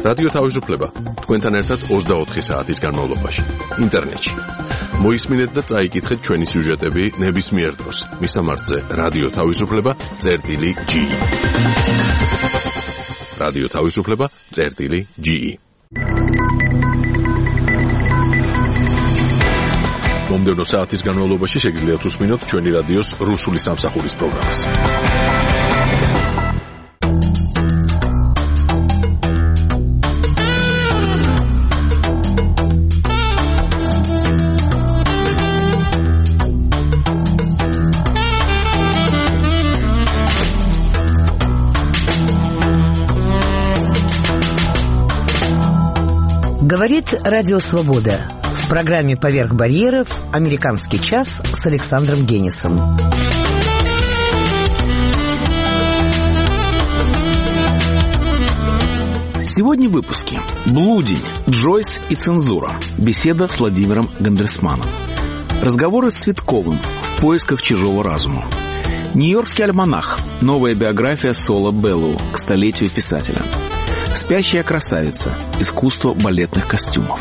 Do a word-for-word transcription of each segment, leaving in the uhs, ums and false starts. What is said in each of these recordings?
რადიო თავისუფლება თქვენთან ერთად ოცდაოთხი საათის განმავლობაში ინტერნეტში. მოისმინეთ და წაიკითხეთ ჩვენი სიუჟეტები ნებისმიერ დროს. მისამართზე რადიო თავისუფლება წერტილი ჯი. რადიო თავისუფლება წერტილი ჯი. მომდევნო საათის განმავლობაში შეგიძლიათ უსმინოთ ჩვენი რადიოს რუსული სამსახურის პროგრამას. Говорит Радио Свобода. В программе «Поверх барьеров» «Американский час» с Александром Генисом. Сегодня в выпуске. Блудень, Джойс и цензура. Беседа с Владимиром Гандерсманом. Разговоры с Цветковым в поисках чужого разума. Нью-Йоркский альманах. Новая биография Соло Беллоу к столетию писателя. «Спящая красавица. Искусство балетных костюмов».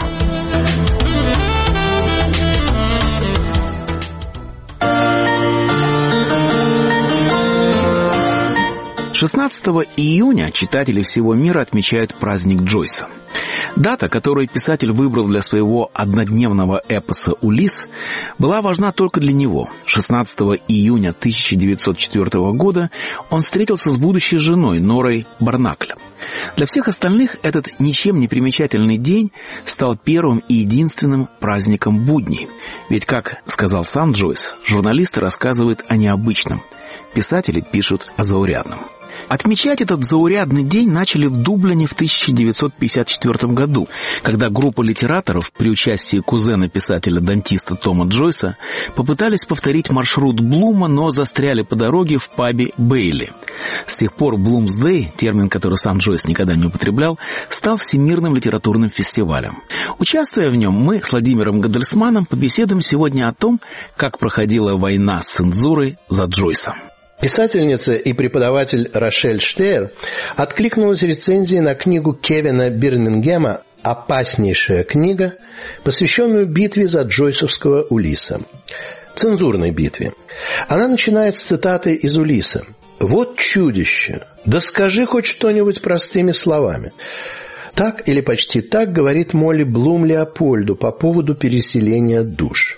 шестнадцатого июня читатели всего мира отмечают праздник Джойса. Дата, которую писатель выбрал для своего однодневного эпоса «Улисс», была важна только для него. шестнадцатого июня тысяча девятьсот четвёртого года он встретился с будущей женой Норой Барнакль. Для всех остальных этот ничем не примечательный день стал первым и единственным праздником будней. Ведь, как сказал сам Джойс, журналисты рассказывают о необычном, писатели пишут о заурядном. Отмечать этот заурядный день начали в Дублине в тысяча девятьсот пятьдесят четвёртом году, когда группа литераторов при участии кузена писателя-дантиста Тома Джойса попытались повторить маршрут Блума, но застряли по дороге в пабе Бейли. С тех пор Блумсдей, термин, который сам Джойс никогда не употреблял, стал всемирным литературным фестивалем. Участвуя в нем, мы с Владимиром Гандерсманом побеседуем сегодня о том, как проходила война с цензурой за Джойса. Писательница и преподаватель Рошель Штейр откликнулась рецензией на книгу Кевина Бирмингема «Опаснейшая книга», посвященную битве за джойсовского Улисса. Цензурной битве. Она начинает с цитаты из Улисса. «Вот чудище! Да скажи хоть что-нибудь простыми словами». Так или почти так говорит Молли Блум Леопольду по поводу переселения душ.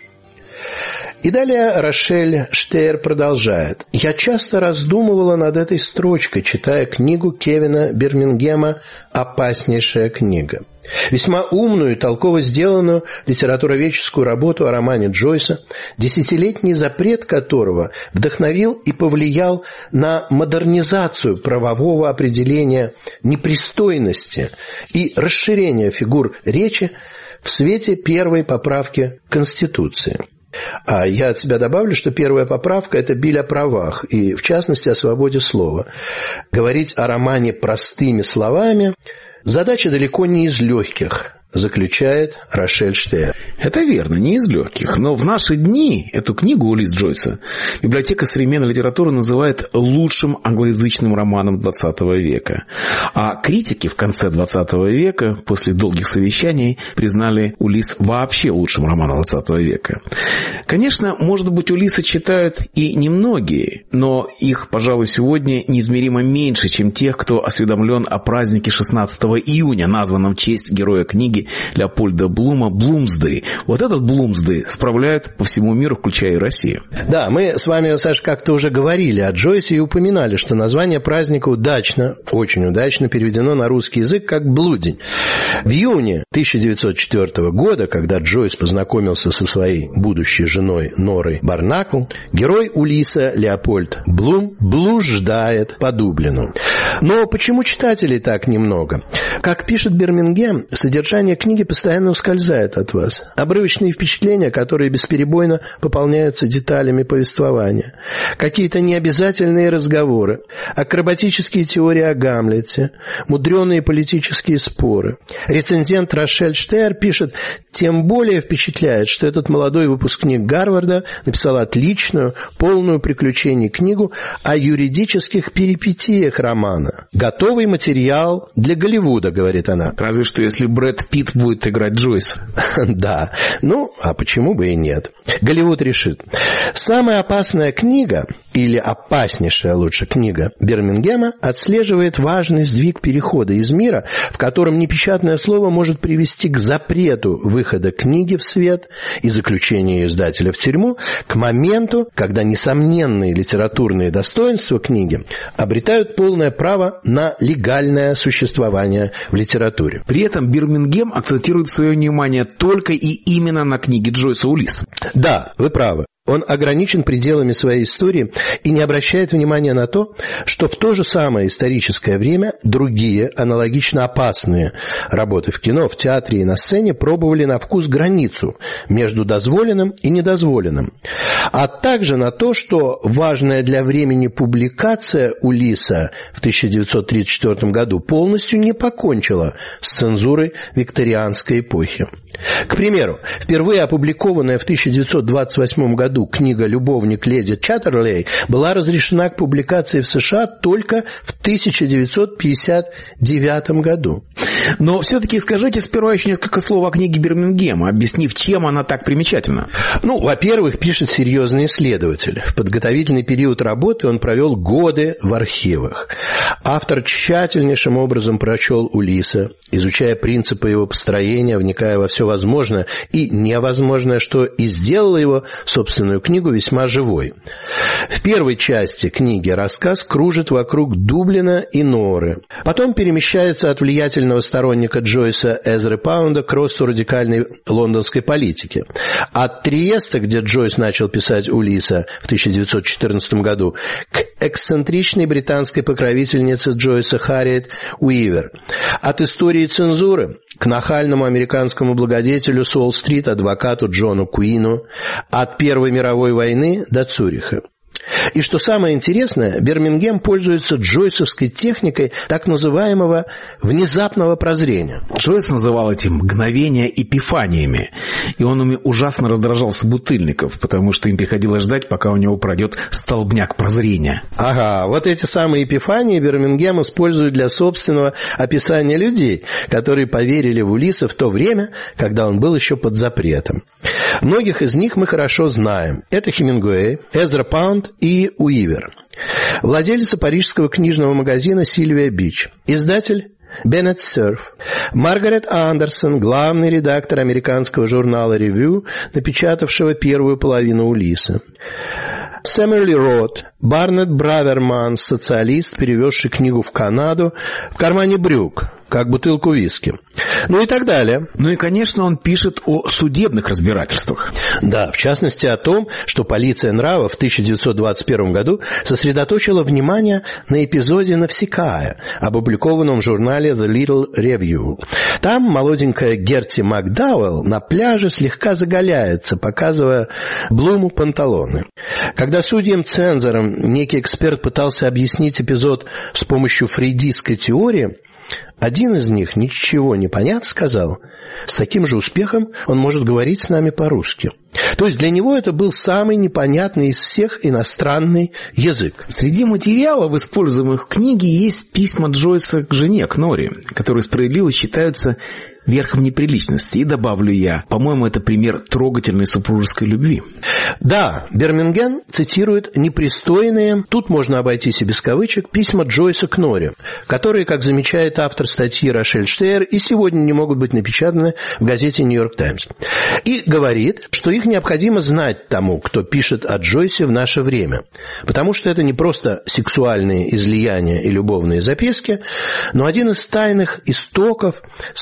И далее Рошель Штейр продолжает. «Я часто раздумывала над этой строчкой, читая книгу Кевина Бирмингема «Опаснейшая книга». Весьма умную и толково сделанную литературоведческую работу о романе Джойса, десятилетний запрет которого вдохновил и повлиял на модернизацию правового определения непристойности и расширение фигур речи в свете первой поправки Конституции». А я от себя добавлю, что первая поправка – это биль о правах, и в частности о свободе слова. Говорить о романе простыми словами – задача далеко не из легких, заключает Рошель Штейр. Это верно, не из легких. Но в наши дни эту книгу «Улисс» Джойса библиотека современной литературы называет лучшим англоязычным романом двадцатого века. А критики в конце двадцатого века, после долгих совещаний, признали «Улисс» вообще лучшим романом двадцатого века. Конечно, может быть, «Улисса» читают и немногие, но их, пожалуй, сегодня неизмеримо меньше, чем тех, кто осведомлен о празднике шестнадцатого июня, названном в честь героя книги Леопольда Блума «Блумсдей». Вот этот Блумсдей справляют по всему миру, включая и Россию. Да, мы с вами, Саша, как-то уже говорили о Джойсе и упоминали, что название праздника удачно, очень удачно переведено на русский язык как «блудень». В июне тысяча девятьсот четвёртого года, когда Джойс познакомился со своей будущей женой Норой Барнакл, герой Улисса Леопольд Блум блуждает по Дублину. Но почему читателей так немного? Как пишет Бирмингем, содержание Содержание книги постоянно ускользает от вас. Обрывочные впечатления, которые бесперебойно пополняются деталями повествования. Какие-то необязательные разговоры. Акробатические теории о Гамлете. Мудреные политические споры. Рецензент Рошель Штейр пишет: тем более впечатляет, что этот молодой выпускник Гарварда написал отличную, полную приключений книгу о юридических перипетиях романа. Готовый материал для Голливуда, говорит она. Разве что если Брэд Питт будет играть Джойса. Да, ну, а почему бы и нет? Голливуд решит. Самая опасная книга, или опаснейшая лучше книга Бирмингема, отслеживает важный сдвиг перехода из мира, в котором непечатное слово может привести к запрету выхода книги в свет и заключения издателя в тюрьму, к моменту, когда несомненные литературные достоинства книги обретают полное право на легальное существование в литературе. При этом Бирмингем акцентирует свое внимание только и именно на книге Джойса «Улисс». Да, вы правы. Он ограничен пределами своей истории и не обращает внимания на то, что в то же самое историческое время другие, аналогично опасные работы в кино, в театре и на сцене пробовали на вкус границу между дозволенным и недозволенным, а также на то, что важная для времени публикация Улисса в тысяча девятьсот тридцать четвёртом году полностью не покончила с цензурой викторианской эпохи. К примеру, впервые опубликованная в тысяча девятьсот двадцать восьмом году книга «Любовник леди Чаттерлей» была разрешена к публикации в США только в тысяча девятьсот пятьдесят девятом году. Но все-таки скажите сперва еще несколько слов о книге Бирмингема, объяснив, чем она так примечательна. Ну, во-первых, пишет серьезный исследователь. В подготовительный период работы он провел годы в архивах. Автор тщательнейшим образом прочел Улисса, изучая принципы его построения, вникая во все возможное и невозможное, что и сделало его собственную книгу весьма живой. В первой части книги рассказ кружит вокруг Дублина и Норы. Потом перемещается от влиятельного сторонника Джойса Эзры Паунда к росту радикальной лондонской политики. От Триеста, где Джойс начал писать Улисса в тысяча девятьсот четырнадцатом году, к эксцентричной британской покровительнице Джойса Харриет Уивер. От истории цензуры к нахальному американскому благодетелю с Уолл-стрит, адвокату Джону Куину. От Первой мировой войны до Цюриха. И что самое интересное, Бирмингем пользуется джойсовской техникой так называемого внезапного прозрения. Джойс называл эти мгновения эпифаниями, и он ими ужасно раздражал собутыльников, потому что им приходилось ждать, пока у него пройдет столбняк прозрения. Ага, вот эти самые эпифании Бирмингем использует для собственного описания людей, которые поверили в Улисса в то время, когда он был еще под запретом. Многих из них мы хорошо знаем. Это Хемингуэй, Эзра Паунд и Уивер. Владелица парижского книжного магазина Сильвия Бич. Издатель Беннет Серф. Маргарет Андерсон, главный редактор американского журнала «Ревью», напечатавшего первую половину Улисса. Сэмюэл Рот, Барнетт Браверман, социалист, перевезший книгу в Канаду в кармане брюк, как бутылку виски. Ну и так далее. Ну и, конечно, он пишет о судебных разбирательствах. Да, в частности о том, что полиция нравов в тысяча девятьсот двадцать первом году сосредоточила внимание на эпизоде Навсекая, опубликованном в журнале The Little Review. Там молоденькая Герти Макдауэлл на пляже слегка заголяется, показывая Блуму панталоны. Когда судьям-цензорам некий эксперт пытался объяснить эпизод с помощью фрейдистской теории, один из них, ничего не понятно, сказал: с таким же успехом он может говорить с нами по-русски. То есть для него это был самый непонятный из всех иностранный язык. Среди материалов, используемых в книге, есть письма Джойса к жене, к Норе, которые справедливо считаются верхом неприличности. И добавлю я, по-моему, это пример трогательной супружеской любви. Да, Бирмингем цитирует непристойные, тут можно обойтись и без кавычек, письма Джойса к Норе, которые, как замечает автор статьи Рошель Штейр, и сегодня не могут быть напечатаны в газете «Нью-Йорк Таймс». И говорит, что их необходимо знать тому, кто пишет о Джойсе в наше время, потому что это не просто сексуальные излияния и любовные записки, но один из тайных истоков современной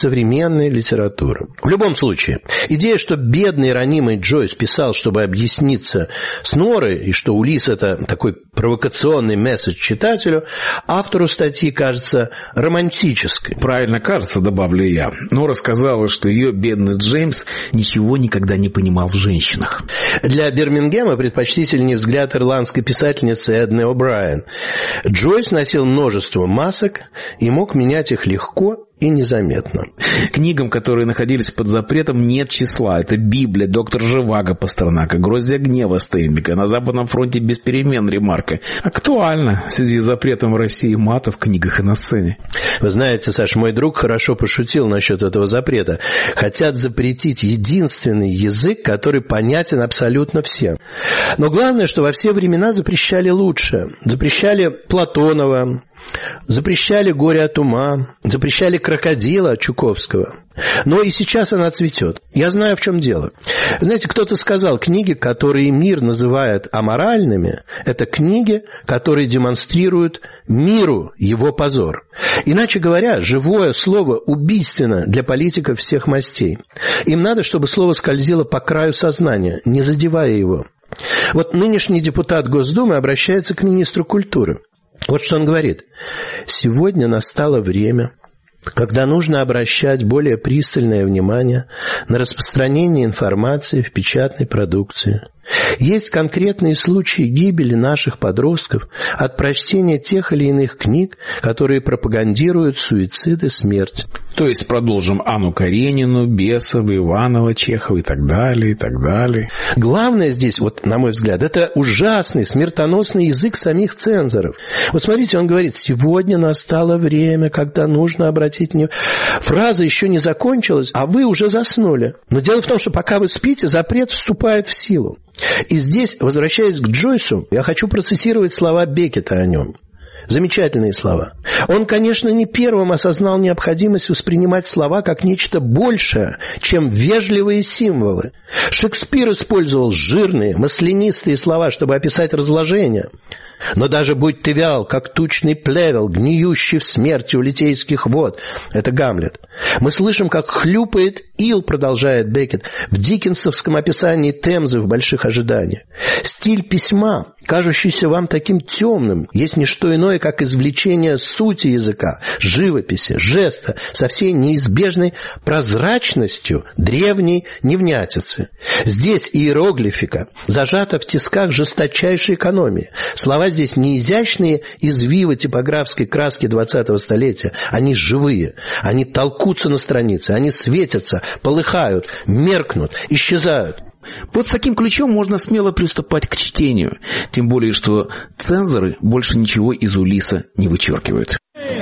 современной литературы. В любом случае, идея, что бедный ранимый Джойс писал, чтобы объясниться с Норой, и что Улисс – это такой провокационный месседж читателю, автору статьи кажется романтической. Правильно кажется, добавлю я. Нора сказала, что ее бедный Джеймс ничего никогда не понимал в женщинах. Для Бирмингема предпочтительнее взгляд ирландской писательницы Эдны О'Брайен. Джойс носил множество масок и мог менять их легко и незаметно. Книгам, которые находились под запретом, нет числа. Это Библия, доктор Живаго Пастернака, Гроздья гнева Стейнбека, на Западном фронте без перемен Ремарка. Актуально в связи с запретом в России мата в книгах и на сцене. Вы знаете, Саш, мой друг хорошо пошутил насчет этого запрета. Хотят запретить единственный язык, который понятен абсолютно всем. Но главное, что во все времена запрещали лучше. Запрещали Платонова, запрещали «Горе от ума», запрещали «Крокодила» Чуковского. Но и сейчас она цветет. Я знаю, в чем дело. Знаете, кто-то сказал, книги, которые мир называет аморальными, это книги, которые демонстрируют миру его позор. Иначе говоря, живое слово убийственно для политиков всех мастей. Им надо, чтобы слово скользило по краю сознания, не задевая его. Вот нынешний депутат Госдумы обращается к министру культуры. Вот что он говорит. «Сегодня настало время, когда нужно обращать более пристальное внимание на распространение информации в печатной продукции. Есть конкретные случаи гибели наших подростков от прочтения тех или иных книг, которые пропагандируют суицид и смерть». То есть продолжим Анну Каренину, Бесова, Иванова, Чехова и так далее, и так далее. Главное здесь, вот на мой взгляд, это ужасный, смертоносный язык самих цензоров. Вот смотрите, он говорит, сегодня настало время, когда нужно обратить внимание. Фраза еще не закончилась, а вы уже заснули. Но дело в том, что пока вы спите, запрет вступает в силу. И здесь, возвращаясь к Джойсу, я хочу процитировать слова Беккета о нем. Замечательные слова. Он, конечно, не первым осознал необходимость воспринимать слова как нечто большее, чем вежливые символы. Шекспир использовал жирные, маслянистые слова, чтобы описать разложение. Но даже будь ты вял, как тучный плевел, гниющий в смерти у литейских вод. Это Гамлет. Мы слышим, как хлюпает ил, продолжает Беккет, в диккенсовском описании Темзы в «Больших ожиданиях». Стиль письма, кажущийся вам таким темным, есть не что иное, как извлечение сути языка, живописи, жеста, со всей неизбежной прозрачностью древней невнятицы. Здесь иероглифика зажата в тисках жесточайшей экономии. Слова здесь не изящные извивы типографской краски двадцатого столетия. Они живые. Они толкутся на странице. Они светятся, полыхают, меркнут, исчезают. Вот с таким ключом можно смело приступать к чтению. Тем более, что цензоры больше ничего из Улисса не вычеркивают.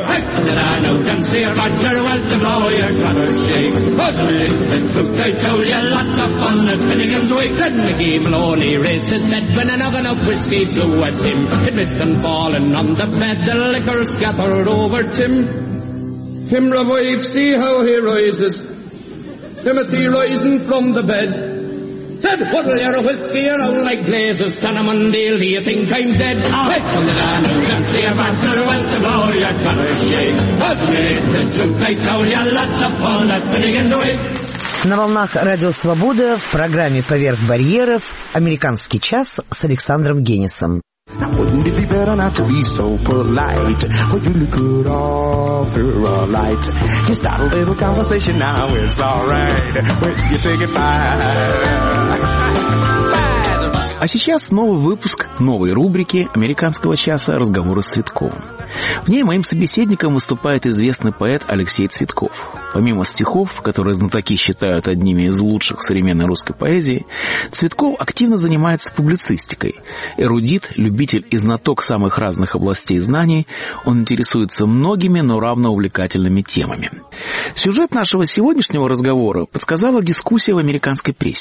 Him revive, see how he rises. Timothy rising from the bed. Said, what'll your whiskey around like blazes? Tanamundale, do you think I'm dead? Hey, come down and dance your battle, welcome all your colours shake. What's made the truth, I tell you, lots of fun that Finnegan's way. На волнах Радио Свобода в программе «Поверх барьеров» «Американский час» с Александром Генисом. Now wouldn't it be better not to be so polite? Well, you look good offer a light. You start a little conversation now, it's alright. Well, you take it fine. А сейчас новый выпуск новой рубрики «Американского часа. Разговоры с Цветковым». В ней моим собеседником выступает известный поэт Алексей Цветков. Помимо стихов, которые знатоки считают одними из лучших современной русской поэзии, Цветков активно занимается публицистикой. Эрудит, любитель и знаток самых разных областей знаний, он интересуется многими, но равно увлекательными темами. Сюжет нашего сегодняшнего разговора подсказала дискуссия в американской прессе.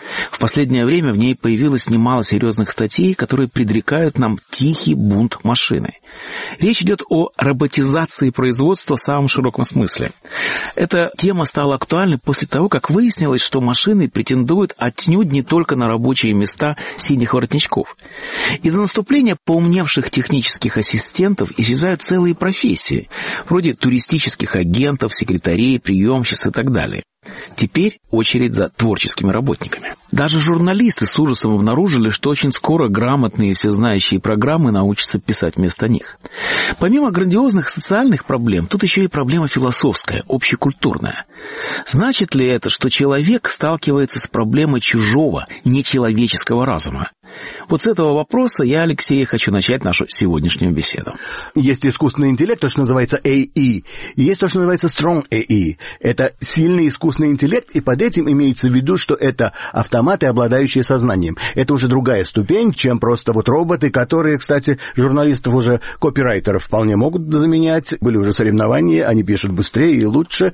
В последнее время в ней появилось немало серьезных статей, которые предрекают нам тихий бунт машины. Речь идет о роботизации производства в самом широком смысле. Эта тема стала актуальной после того, как выяснилось, что машины претендуют отнюдь не только на рабочие места синих воротничков. Из-за наступления поумневших технических ассистентов исчезают целые профессии, вроде туристических агентов, секретарей, приемщиц и так далее. Теперь очередь за творческими работниками. Даже журналисты с ужасом обнаружили, что очень скоро грамотные и всезнающие программы научатся писать вместо них. Помимо грандиозных социальных проблем, тут еще и проблема философская, общекультурная. Значит ли это, что человек сталкивается с проблемой чужого, нечеловеческого разума? Вот с этого вопроса я, Алексей, хочу начать нашу сегодняшнюю беседу. Есть искусственный интеллект, то, что называется эй и, и есть то, что называется strong эй и. Это сильный искусственный интеллект, и под этим имеется в виду, что это автоматы, обладающие сознанием. Это уже другая ступень, чем просто вот роботы, которые, кстати, журналистов уже, копирайтеров вполне могут заменять. Были уже соревнования, они пишут быстрее и лучше.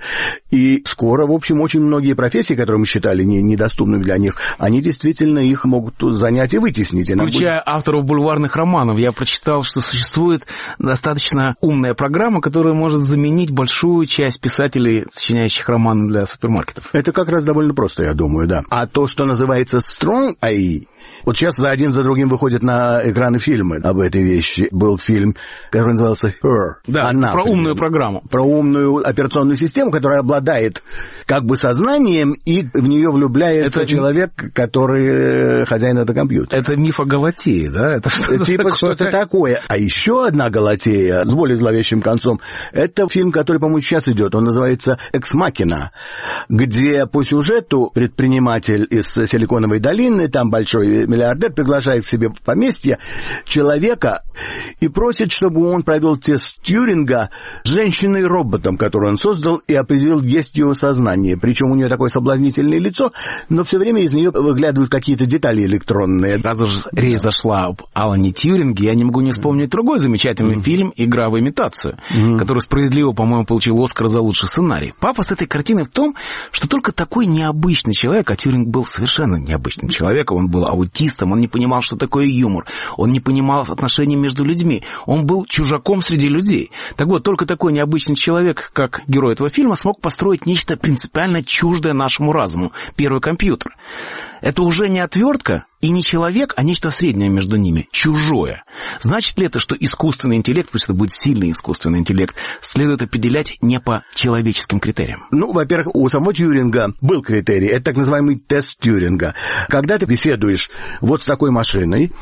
И скоро, в общем, очень многие профессии, которые мы считали не, недоступными для них, они действительно их могут занять и вытеснить. Включая будет... авторов бульварных романов, я прочитал, что существует достаточно умная программа, которая может заменить большую часть писателей, сочиняющих романы для супермаркетов. Это как раз довольно просто, я думаю, да. А то, что называется strong эй и, вот сейчас за один за другим выходят на экраны фильмы об этой вещи. Был фильм, который назывался Her. Да, Она, про умную программу. Про умную операционную систему, которая обладает как бы сознанием, и в нее влюбляется это человек, который хозяин этого компьютера. Это миф о Галатее, да? Это что-то типа такое. Что-то такое. А еще одна Галатея с более зловещим концом. Это фильм, который, по-моему, сейчас идет. Он называется «Экс Махина», где по сюжету предприниматель из Силиконовой долины, там большой миллиардер, приглашает к себе в поместье человека и просит, чтобы он провел тест Тьюринга с женщиной-роботом, которую он создал, и определил, есть его сознание. Причем у нее такое соблазнительное лицо, но все время из нее выглядывают какие-то детали электронные. Раз уж речь зашла об Алане Тьюринге, я не могу не вспомнить другой замечательный mm-hmm. фильм «Игра в имитацию», mm-hmm. который справедливо, по-моему, получил Оскар за лучший сценарий. Пафос этой картины в том, что только такой необычный человек, а Тьюринг был совершенно необычным человеком, он был аутистом, он не понимал, что такое юмор, он не понимал отношений между людьми, он был чужаком среди людей. Так вот, только такой необычный человек, как герой этого фильма, смог построить нечто принципиально чуждое нашему разуму — первый компьютер. Это уже не отвертка и не человек, а нечто среднее между ними, чужое. Значит ли это, что искусственный интеллект, пусть это будет сильный искусственный интеллект, следует определять не по человеческим критериям? Ну, во-первых, у самого Тьюринга был критерий, это так называемый тест Тьюринга. Когда ты беседуешь вот с такой машиной,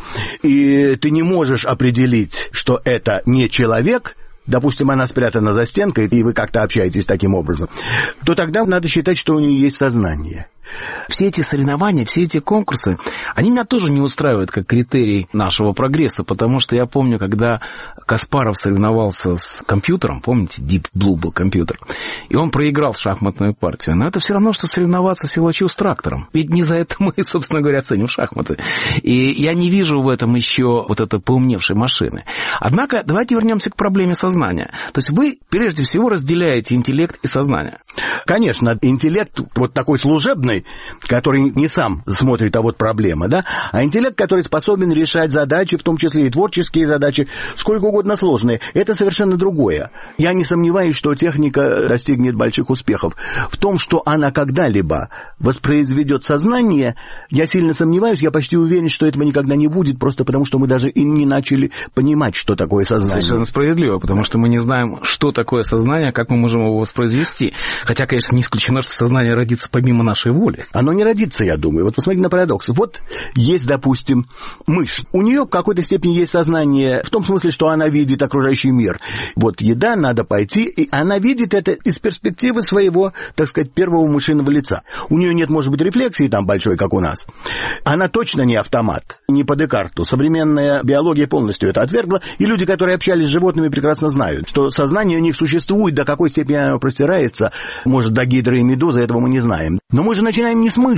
и ты не можешь определить, что это не человек, допустим, она спрятана за стенкой, и вы как-то общаетесь таким образом, то тогда надо считать, что у нее есть сознание. Все эти соревнования, все эти конкурсы, они меня тоже не устраивают как критерий нашего прогресса, потому что я помню, когда Каспаров соревновался с компьютером, помните, Deep Blue был компьютер, и он проиграл шахматную партию, но это все равно, что соревноваться силачу с трактором, ведь не за это мы, собственно говоря, ценим шахматы. И я не вижу в этом еще вот этой поумневшей машины. Однако давайте вернемся к проблеме сознания. То есть вы, прежде всего, разделяете интеллект и сознание. Конечно, интеллект вот такой служебный, который не сам смотрит, а вот проблема, да, а интеллект, который способен решать задачи, в том числе и творческие задачи, сколько угодно сложные, это совершенно другое. Я не сомневаюсь, что техника достигнет больших успехов. В том, что она когда-либо воспроизведет сознание, я сильно сомневаюсь, я почти уверен, что этого никогда не будет, просто потому, что мы даже и не начали понимать, что такое сознание. Совершенно справедливо, потому что мы не знаем, что такое сознание, как мы можем его воспроизвести. Хотя, конечно, не исключено, что сознание родится помимо нашей воли. Оно не родится, я думаю. Вот посмотрите на парадокс. Вот есть, допустим, мышь. У нее в какой-то степени есть сознание в том смысле, что она видит окружающий мир. Вот еда, надо пойти, и она видит это из перспективы своего, так сказать, первого мышиного лица. У нее нет, может быть, рефлексии там большой, как у нас. Она точно не автомат, не по Декарту. Современная биология полностью это отвергла, и люди, которые общались с животными, прекрасно знают, что сознание у них существует, до какой степени оно простирается, может, до гидры и медузы, этого мы не знаем. Но мы же начинаем не с мыши.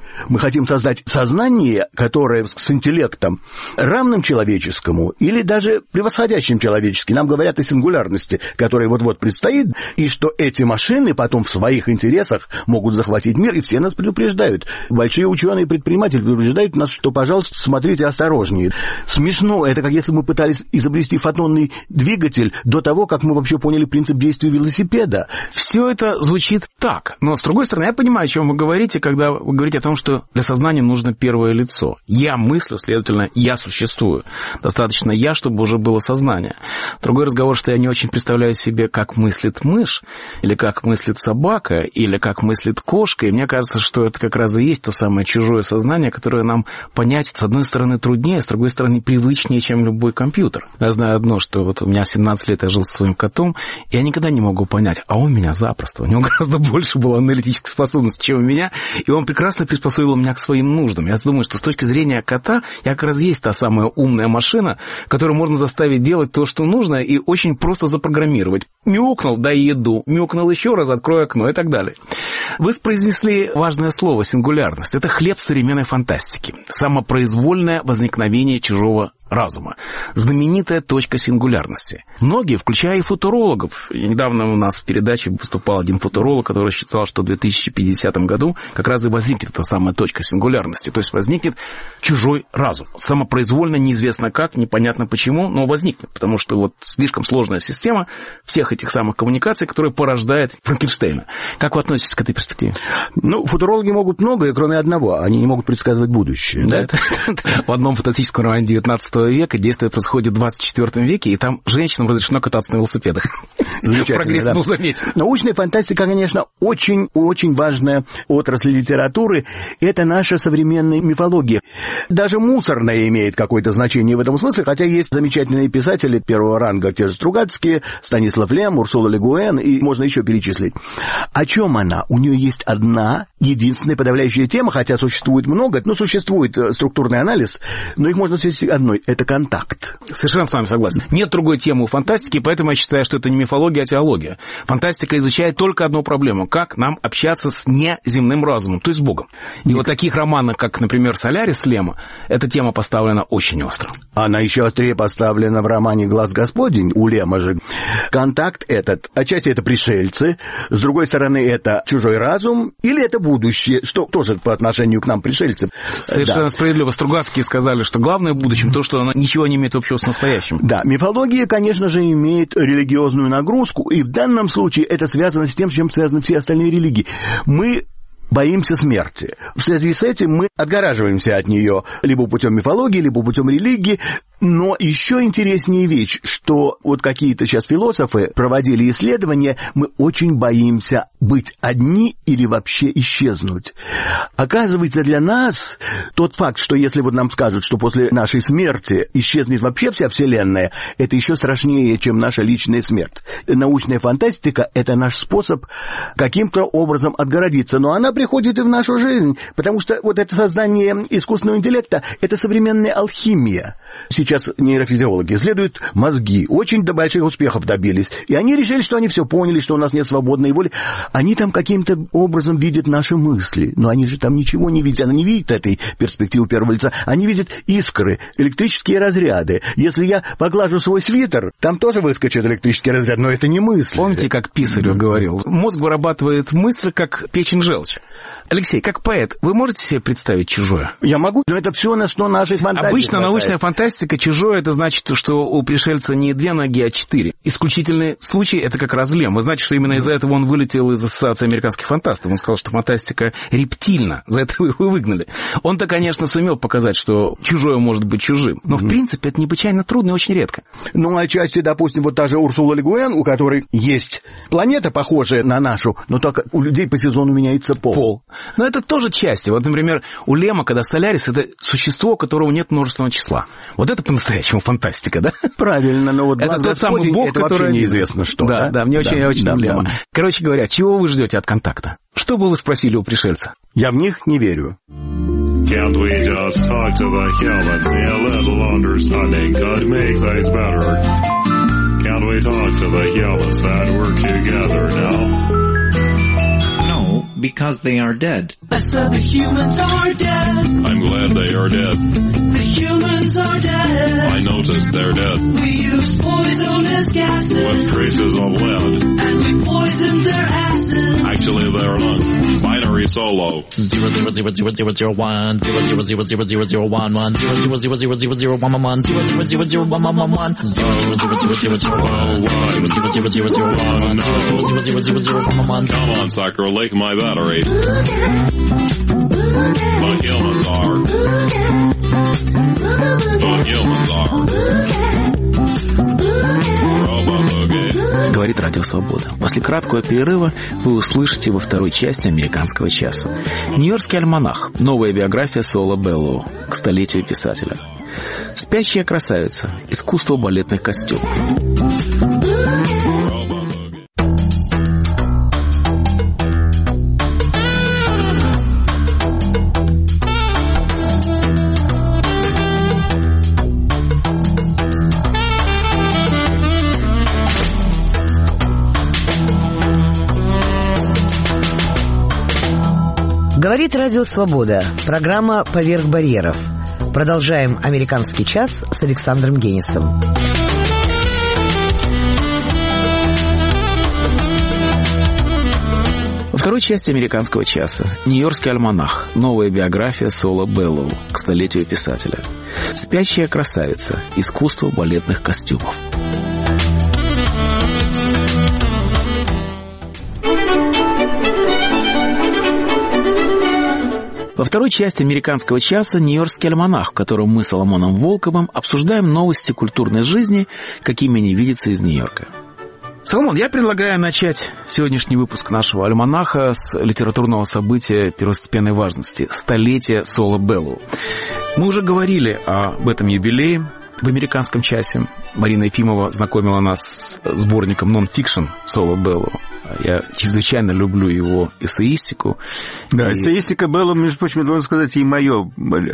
Мы хотим создать сознание, которое с интеллектом равным человеческому или даже превосходящим человеческим. Нам говорят о сингулярности, которая вот-вот предстоит, и что эти машины потом в своих интересах могут захватить мир, и все нас предупреждают. Большие ученые и предприниматели предупреждают нас, что, пожалуйста, смотрите осторожнее. Смешно, это как если мы пытались изобрести фотонный двигатель до того, как мы вообще поняли принцип действия велосипеда. Все это звучит так, но, с другой стороны, я понимаю, о чем вы говорите, когда вы говорите о том, что для сознания нужно первое лицо. Я мыслю, следовательно, я существую. Достаточно я, чтобы уже было сознание. Другой разговор, что я не очень представляю себе, как мыслит мышь, или как мыслит собака, или как мыслит кошка, и мне кажется, что это как раз и есть то самое чужое сознание, которое нам понять, с одной стороны, труднее, с другой стороны, привычнее, чем любой компьютер. Я знаю одно, что вот у меня семнадцать лет, я жил со своим котом, и я никогда не могу понять, а он меня запросто. У него гораздо больше было аналитических способностей, чем у меня, и он прекрасно приспособил меня к своим нуждам. Я думаю, что с точки зрения кота, я как раз есть та самая умная машина, которую можно заставить делать то, что нужно, и очень просто запрограммировать. Мяукнул, дай еду, мяукнул еще раз, открой окно и так далее. Вы произнесли важное слово «сингулярность». Это хлеб современной фантастики. Самопроизвольное возникновение чужого разума. Знаменитая точка сингулярности. Многие, включая и футурологов. И недавно у нас в передаче выступал один футуролог, который считал, что в две тысячи пятидесятом году как раз и возникнет эта самая точка сингулярности. То есть возникнет чужой разум. Самопроизвольно, неизвестно как, непонятно почему, но возникнет. Потому что вот слишком сложная система всех этих самых коммуникаций, которая порождает Франкенштейна. Как вы относитесь к этой перспективе? Ну, футурологи могут многое, кроме одного. Они не могут предсказывать будущее. Да, это, в одном фантастическом романе девятнадцатого века действие происходит в двадцать четвёртом веке, и там женщинам разрешено кататься на велосипедах. Прогресс был заметен. Научная фантастика, конечно, очень-очень важная отрасль литературы. Это наша современная мифология. Даже мусорная имеет какое-то значение в этом смысле, хотя есть замечательные писатели первого ранга, те же Стругацкие, Станислав Лем, Урсула Ле Гуэн, и можно еще перечислить. О чем она? У нее есть одна, единственная подавляющая тема, хотя существует много, но существует структурный анализ, но их можно свести одной. Это контакт. Совершенно с вами согласен. Нет другой темы у фантастики, поэтому я считаю, что это не мифология, а теология. Фантастика изучает только одну проблему. Как нам общаться с неземным разумом, то есть с Богом. И Ник... вот таких романах, как, например, «Солярис» Лема, эта тема поставлена очень остро. Она еще острее поставлена в романе «Глаз Господень» у Лема же. Контакт этот, отчасти это пришельцы, с другой стороны это чужой разум, или это будущее, что тоже по отношению к нам пришельцам. Совершенно да. Справедливо. Стругацкие сказали, что главное в будущем то, что она ничего не имеет общего с настоящим. Да, мифология, конечно же, имеет религиозную нагрузку, и в данном случае это связано с тем, с чем связаны все остальные религии. Мы боимся смерти. В связи с этим мы отгораживаемся от нее либо путем мифологии, либо путем религии. Но еще интереснее вещь, что вот какие-то сейчас философы проводили исследования, мы очень боимся быть одни или вообще исчезнуть. Оказывается, для нас тот факт, что если вот нам скажут, что после нашей смерти исчезнет вообще вся Вселенная, это еще страшнее, чем наша личная смерть. Научная фантастика — это наш способ каким-то образом отгородиться, но она приходит и в нашу жизнь, потому что вот это создание искусственного интеллекта — это современная алхимия. Сейчас нейрофизиологи исследуют мозги, очень до больших успехов добились. И они решили, что они все поняли, что у нас нет свободной воли. Они там каким-то образом видят наши мысли. Но они же там ничего не видят. Они не видят этой перспективы первого лица. Они видят искры, электрические разряды. Если я поглажу свой свитер, там тоже выскочит электрический разряд, но это не мысль. Помните, как Писарев говорил? Мозг вырабатывает мысли, как печень желчи. Алексей, как поэт, вы можете себе представить чужое? Я могу, но это все, на что нашей фантазии Обычно хватает. Научная фантастика, чужое, это значит, что у пришельца не две ноги, а четыре. Исключительный случай — это как раз Лем. Вы знаете, что именно из-за этого он вылетел из Ассоциации американских фантастов. Он сказал, что фантастика рептильна. За это вы его выгнали. Он-то, конечно, сумел показать, что чужое может быть чужим. Но, mm-hmm. в принципе, это необычайно трудно и очень редко. Ну, отчасти, допустим, вот та же Урсула Ле Гуэн, у которой есть планета, похожая на нашу, но только у людей по сезону меняется пол. Пол. Но это тоже части. Вот, например, у Лема, когда Солярис — это существо, у которого нет множественного числа. Вот это по-настоящему фантастика, да? Правильно, но вот это тот самый бог, это который вообще неизвестно что. Да, да, да, мне очень, да, я очень да, люблю Лема. Да. Короче говоря, чего вы ждете от контакта? Что бы вы спросили у пришельца? Я в них не верю. Can't we just talk to the humans? A little understanding could make things better. Can't we talk to the humans that work together now? because they are dead. I said the humans are dead. I'm glad they are dead. The humans are dead. I noticed they're dead. We used poisonous gases. With traces of lead. And we poisoned their asses. Actually, their lungs. Binary solo. Zero zero zero zero zero zero one zero zero zero zero zero zero one one zero zero zero zero zero zero one one zero zero zero zero one one one one zero zero zero zero zero zero one zero zero zero zero zero one zero zero zero zero zero one one. Come on, sucker, lick my battery. The humans are. The humans are. Говорит Радио Свобода. После краткого перерыва вы услышите во второй части «Американского часа». Нью-Йоркский альманах. Новая биография Соло Беллоу к столетию писателя. «Спящая красавица. Искусство балетных костюмов». Говорит Радио Свобода. Программа «Поверх барьеров». Продолжаем «Американский час» с Александром Генисом. Во второй части «Американского часа» Нью-Йоркский альманах. Новая биография Соло Беллоу к столетию писателя. «Спящая красавица. Искусство балетных костюмов». Во второй части «Американского часа» Нью-Йоркский альманах, в котором мы с Соломоном Волковым обсуждаем новости культурной жизни, какими они видятся из Нью-Йорка. Соломон, я предлагаю начать сегодняшний выпуск нашего альманаха с литературного события первостепенной важности – столетия Соло Беллоу. Мы уже говорили об этом юбилее в «Американском часе». Марина Ефимова знакомила нас с сборником нон-фикшн Соло Беллоу. Я чрезвычайно люблю его эссеистику. Да, и... эссеистика Беллоу, между прочим, я должен сказать, и моё,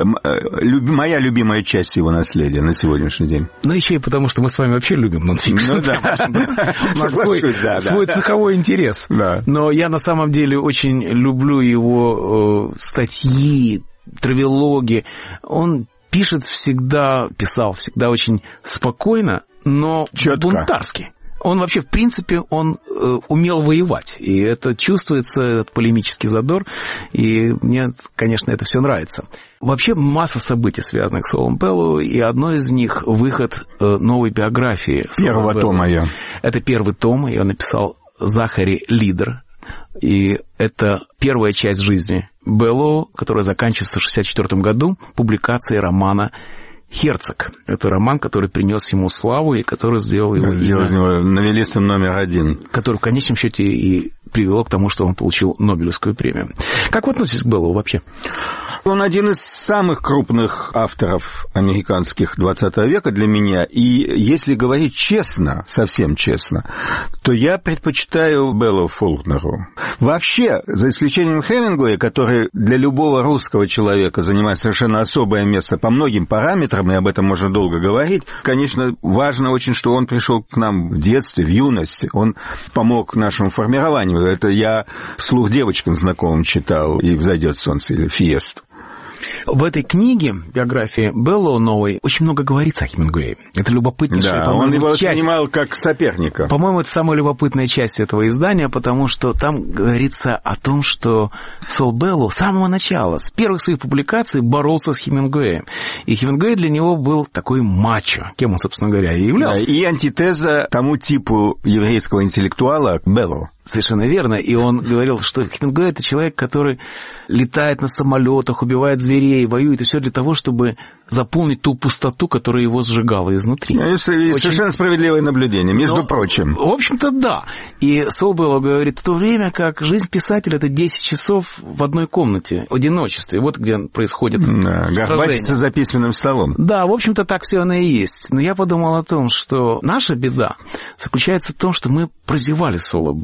моя любимая часть его наследия на сегодняшний день. Ну, еще и потому, что мы с вами вообще любим нон-фикшн. Ну, да. Соглашусь, да. Свой цеховой интерес. Но я на самом деле очень люблю его статьи, травелоги. Он пишет всегда, писал всегда очень спокойно, но бунтарски. Он вообще, в принципе, он э, умел воевать. И это чувствуется, этот полемический задор. И мне, конечно, это все нравится. Вообще масса событий, связанных с Солом Беллоу. И одно из них — выход э, новой биографии. Первого тома ее. Это первый том. Ее написал Захари Лидер. И это первая часть жизни Беллоу, которая заканчивается в шестьдесят четвёртом году публикацией романа «Герцог». Это роман, который принес ему славу и который сделал его... Сделал из него новеллистом номер один. Который в конечном счете и привело к тому, что он получил Нобелевскую премию. Как вы относитесь к Беллоу вообще? Он один из самых крупных авторов американских двадцатого века для меня. И если говорить честно, совсем честно, то я предпочитаю Беллоу Фолкнеру. Вообще, за исключением Хемингуэя, который для любого русского человека занимает совершенно особое место по многим параметрам, и об этом можно долго говорить, конечно, важно очень, что он пришел к нам в детстве, в юности. Он помог нашему формированию. Это я вслух девочкам знакомым читал «И взойдет солнце» или «Фиесту». В этой книге, биографии Беллоу новой, очень много говорится о Хемингуэе. Это любопытнейшая, да, он его часть. воспринимал как соперника. По-моему, это самая любопытная часть этого издания, потому что там говорится о том, что Сол Беллоу с самого начала, с первых своих публикаций, боролся с Хемингуэем. И Хемингуэй для него был такой мачо, кем он, собственно говоря, и являлся. Да, и антитеза тому типу еврейского интеллектуала Беллоу. Совершенно верно. И он говорил, что Хемингуэй — это человек, который летает на самолетах, убивает зверей, воюет, и все для того, чтобы заполнить ту пустоту, которая его сжигала изнутри. И Очень... Совершенно справедливое наблюдение, между Но, прочим. В общем-то, да. И Сол Беллоу говорит, в то время как жизнь писателя — это десять часов в одной комнате, в одиночестве. Вот где происходит да, горбатиться за письменным столом. Да, в общем-то, так все оно и есть. Но я подумал о том, что наша беда заключается в том, что мы прозевали Сола Беллоу.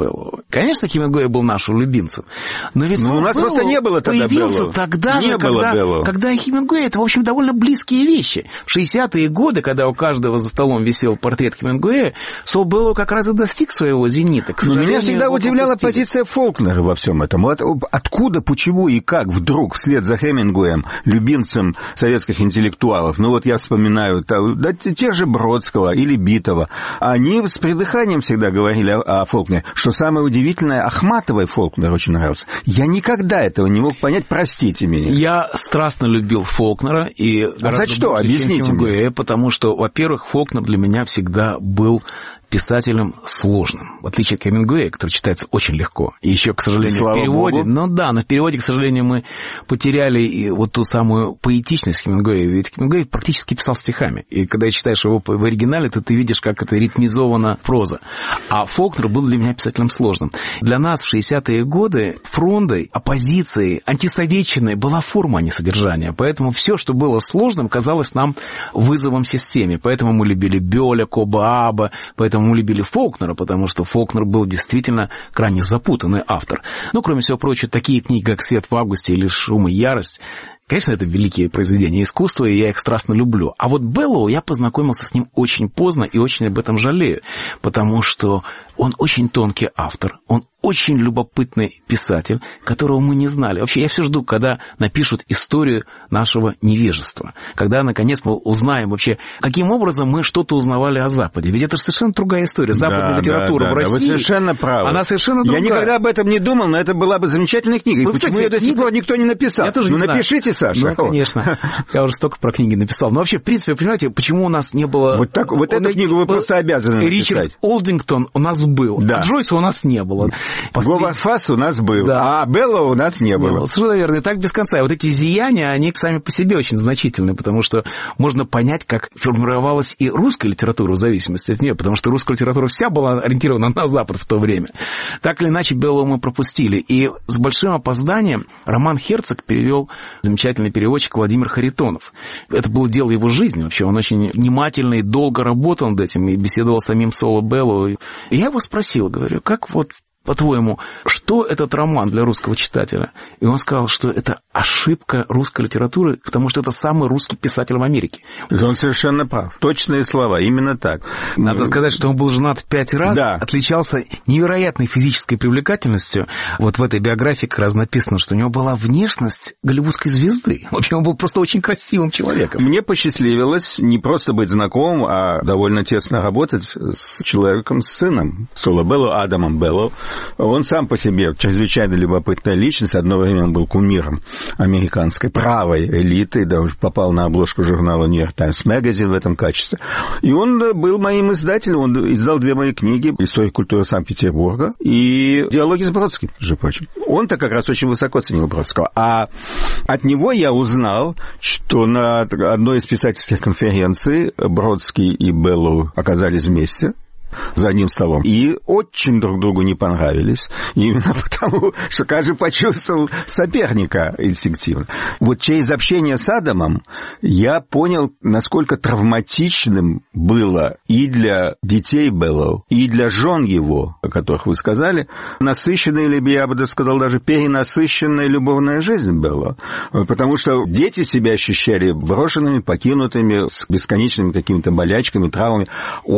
Конечно, Хемингуэй был нашим любимцем. Но ведь ну, у нас Беллоу просто не было тогда появился Беллоу. тогда не же, было когда, Беллоу. когда Хемингуэй, это, в общем, довольно близкие вещи. В шестидесятые годы, когда у каждого за столом висел портрет Хемингуэя, Сол Беллоу как раз и достиг своего зенита. К Но меня всегда его удивляла пропустили. позиция Фолкнера во всем этом. Вот откуда, почему и как вдруг вслед за Хемингуэем, любимцем советских интеллектуалов, ну вот я вспоминаю да, тех же Бродского или Битова, они с придыханием всегда говорили о, о Фолкнере, что самое удивительное, Ахматовой Фолкнер очень нравился. Я никогда этого не мог понять, простите меня. Я страстно любил Фолкнера. И а за что? Объясните мне. Потому что, во-первых, Фолкнер для меня всегда был писателем сложным, в отличие от Хемингуэя, который читается очень легко. И еще, к сожалению, Слава в переводе... Богу. Ну да, но в переводе, к сожалению, мы потеряли и вот ту самую поэтичность Хемингуэя. Ведь Хемингуэй практически писал стихами. И когда читаешь его в оригинале, то ты видишь, как это ритмизована проза. А Фолкнер был для меня писателем сложным. Для нас в шестидесятые годы фрондой, оппозицией, антисоветчиной была форма, а не содержание. Поэтому все, что было сложным, казалось нам вызовом системе. Поэтому мы любили Бёля, Коба-Аба, поэтому мы любили Фолкнера, потому что Фолкнер был действительно крайне запутанный автор. Ну, кроме всего прочего, такие книги, как «Свет в августе» или «Шум и ярость», конечно, это великие произведения искусства, и я их страстно люблю. А вот Беллоу, я познакомился с ним очень поздно и очень об этом жалею, потому что он очень тонкий автор, он очень любопытный писатель, которого мы не знали. Вообще, я все жду, когда напишут историю нашего невежества, когда, наконец, мы узнаем вообще, каким образом мы что-то узнавали о Западе. Ведь это совершенно другая история. Западная да, литература да, в да, России... Вы совершенно правы. Она совершенно другая. Я никогда об этом не думал, но это была бы замечательная книга. И Вы, почему кстати, ее до сих книга... пор никто не написал? Я тоже ну, не напишите, знаю. Саша. Ну, конечно. Я уже столько про книги написал. Но вообще, в принципе, понимаете, почему у нас не было... Вот, так, вот эту книгу вы просто обязаны написать. Ричард Олдингтон у нас был, да. а Джойса у нас не было. Послед... Говард Фасс у нас был, да. а Беллоу у нас не было. Ну, совершенно верно. И так без конца. И вот эти зияния, они сами по себе очень значительны, потому что можно понять, как формировалась и русская литература в зависимости от нее, потому что русская литература вся была ориентирована на Запад в то время. Так или иначе, Беллоу мы пропустили. И с большим опозданием роман «Герцог» перевел замечательный переводчик Владимир Харитонов. Это было дело его жизни вообще. Он очень внимательно и долго работал над этим и беседовал с самим Соло Беллоу. И я его спросил, говорю, как вот по-твоему, что этот роман для русского читателя? И он сказал, что это ошибка русской литературы, потому что это самый русский писатель в Америке. Он совершенно прав. Точные слова, именно так. Надо сказать, что он был женат пять раз, да. отличался невероятной физической привлекательностью. Вот в этой биографии как раз написано, что у него была внешность голливудской звезды. В общем, он был просто очень красивым человеком. Мне посчастливилось не просто быть знакомым, а довольно тесно работать с человеком, с сыном Соло Беллоу, Адамом Беллоу. Он сам по себе чрезвычайно любопытная личность. Одно время он был кумиром американской правой элиты, даже попал на обложку журнала New York Times Magazine в этом качестве. И он был моим издателем. Он издал две мои книги «История культуры Санкт-Петербурга» и «Диалоги с Бродским», между прочим. Он-то как раз очень высоко ценил Бродского. А от него я узнал, что на одной из писательских конференций Бродский и Беллоу оказались вместе за одним столом. И очень друг другу не понравились. Именно потому, что каждый почувствовал соперника инстинктивно. Вот через общение с Адамом я понял, насколько травматичным было и для детей Беллоу, и для жен его, о которых вы сказали, насыщенная, или, я бы даже сказал, даже перенасыщенная любовная жизнь Беллоу. Потому что дети себя ощущали брошенными, покинутыми, с бесконечными какими-то болячками, травмами.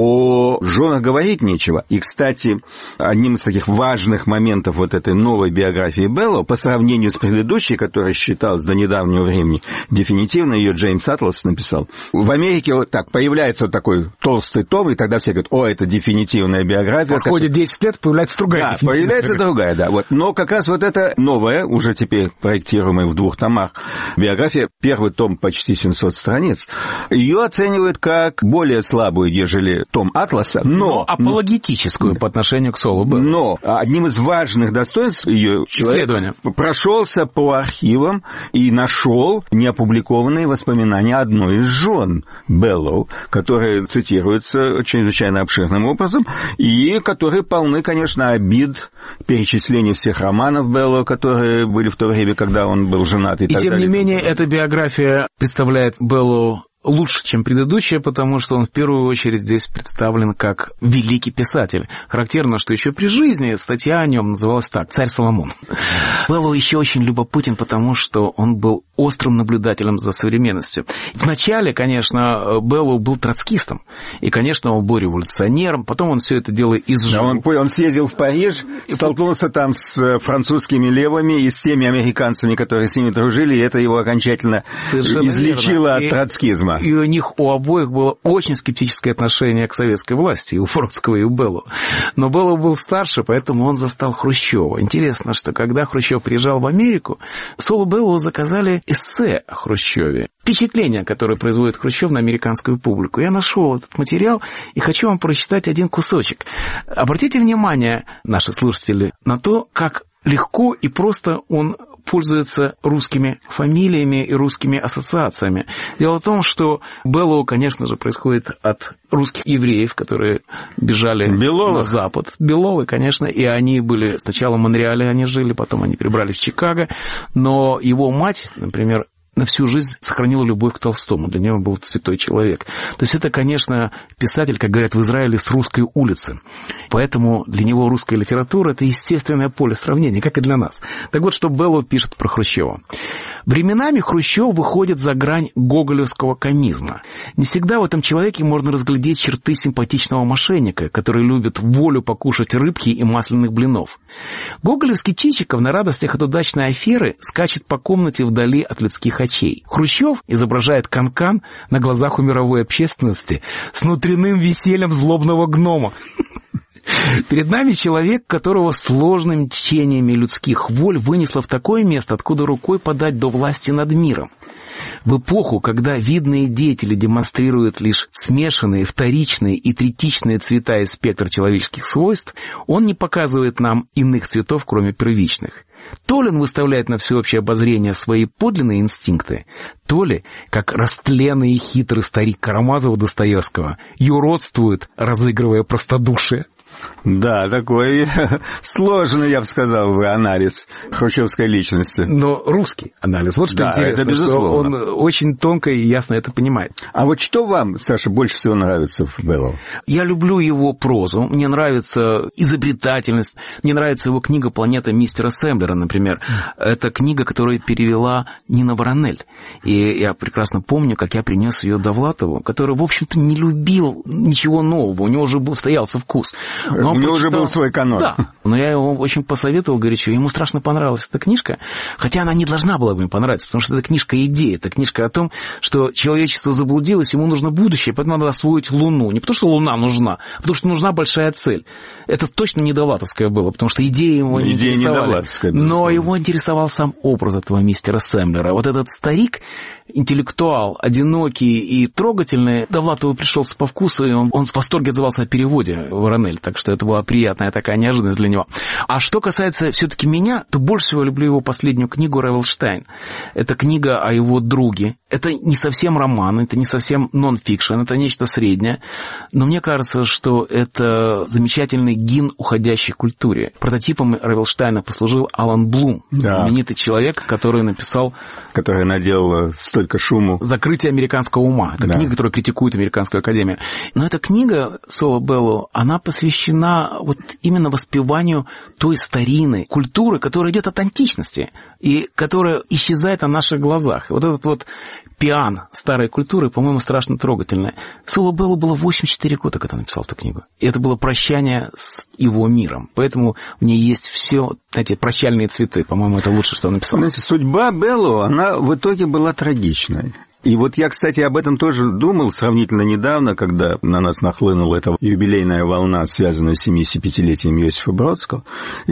О женах говорить нечего. И, кстати, одним из таких важных моментов вот этой новой биографии Беллоу, по сравнению с предыдущей, которая считалась до недавнего времени дефинитивно, ее Джеймс Атлас написал. В Америке вот так появляется вот такой толстый том, и тогда все говорят, о, это дефинитивная биография. Проходит десять лет, появляется другая. Да, появляется другая, да. Вот. Но как раз вот эта новая, уже теперь проектируемая в двух томах биография, первый том почти семьсот страниц, ее оценивают как более слабую, нежели том Атласа, но... Но апологетическую но, по отношению к Солу Беллоу. Но одним из важных достоинств ее человек прошелся по архивам и нашел неопубликованные воспоминания одной из жен Беллоу, которые цитируются чрезвычайно обширным образом, и которые полны, конечно, обид, перечислений всех романов Беллоу, которые были в то время, когда он был женат. И, и так тем далее. не менее, эта биография представляет Беллоу лучше, чем предыдущая, потому что он в первую очередь здесь представлен как великий писатель. Характерно, что еще при жизни статья о нем называлась так: «Царь Соломон». Беллоу еще очень любопытен, потому что он был острым наблюдателем за современностью. Вначале, конечно, Беллоу был троцкистом, и, конечно, он был революционером, потом он все это дело изжил. Да, он, он съездил в Париж, столкнулся там с французскими левыми и с теми американцами, которые с ними дружили, и это его окончательно Совершенно излечило верно. От и, троцкизма. И у них у обоих было очень скептическое отношение к советской власти, и у Бродского, и у Беллоу. Но Беллоу был старше, поэтому он застал Хрущева. Интересно, что когда Хрущев приезжал в Америку, Соло Беллоу заказали эссе о Хрущеве. Впечатление, которое производит Хрущев на американскую публику. Я нашел этот материал и хочу вам прочитать один кусочек. Обратите внимание, наши слушатели, на то, как легко и просто он пользуется русскими фамилиями и русскими ассоциациями. Дело в том, что Беллоу, конечно же, происходит от русских евреев, которые бежали Беловых. На запад. Беловы, конечно, и они были сначала в Монреале, они жили, потом они перебрались в Чикаго, но его мать, например, на всю жизнь сохранила любовь к Толстому. Для него был святой человек. То есть это, конечно, писатель, как говорят в Израиле, с русской улицы. Поэтому для него русская литература – это естественное поле сравнения, как и для нас. Так вот, что Беллоу пишет про Хрущева. Временами Хрущев выходит за грань гоголевского комизма. Не всегда в этом человеке можно разглядеть черты симпатичного мошенника, который любит волю покушать рыбки и масляных блинов. Гоголевский Чичиков на радостях от удачной аферы скачет по комнате вдали от людских очей. Хрущев изображает канкан на глазах у мировой общественности с внутренним весельем злобного гнома. Перед нами человек, которого сложными течениями людских воль вынесло в такое место, откуда рукой подать до власти над миром. В эпоху, когда видные деятели демонстрируют лишь смешанные, вторичные и третичные цвета и спектр человеческих свойств, он не показывает нам иных цветов, кроме первичных. То ли он выставляет на всеобщее обозрение свои подлинные инстинкты, то ли, как растленный и хитрый старик Карамазова-Достоевского, юродствует, разыгрывая простодушие. Да, такой сложный, я бы сказал, анализ хрущевской личности. Но русский анализ. Вот что да, интересно, это безусловно. Что он очень тонко и ясно это понимает. А вот что вам, Саша, больше всего нравится в Беллоу? Я люблю его прозу, мне нравится изобретательность, мне нравится его книга «Планета мистера Сэмблера», например. Это книга, которую перевела Нина Воронель. И я прекрасно помню, как я принес ее Довлатову, который, в общем-то, не любил ничего нового, у него уже был, стоялся вкус. Но у него уже был свой канон. Да, но я его очень посоветовал горячо. Ему страшно понравилась эта книжка, хотя она не должна была бы ему понравиться, потому что это книжка идеи, это книжка о том, что человечество заблудилось, ему нужно будущее, поэтому надо освоить Луну. Не потому что Луна нужна, а потому что нужна большая цель. Это точно не довлатовское было, потому что идеи его не Идея интересовали. Не но его интересовал сам образ этого мистера Сэмблера. Вот этот старик, интеллектуал, одинокий и трогательный, Довлатову пришелся по вкусу, и он, он в восторге отзывался о переводе Воронель, так что это была приятная такая неожиданность для него. А что касается все-таки меня, то больше всего люблю его последнюю книгу «Ревелштайн». Это книга о его друге. Это не совсем роман, это не совсем нон-фикшн, это нечто среднее, но мне кажется, что это замечательный гимн уходящей культуре. Прототипом Ревелштайна послужил Алан Блум, да. знаменитый человек, который написал... Который наделал столько шуму. «Закрытие американского ума». Это да. книга, которая критикует Американскую академию. Но эта книга Соло Беллоу, она посвящена вот именно воспеванию той старинной культуры, которая идет от античности и которая исчезает на наших глазах. И вот этот вот пиан старой культуры, по-моему, страшно трогательный. Соло Беллоу было восемьдесят четыре года, когда он написал эту книгу. И это было прощание с его миром. Поэтому в ней есть все, эти прощальные цветы. По-моему, это лучшее, что он написал. Знаете, судьба Беллоу, она в итоге была трагичной. И вот я, кстати, об этом тоже думал сравнительно недавно, когда на нас нахлынула эта юбилейная волна, связанная с семидесятипятилетием Иосифа Бродского.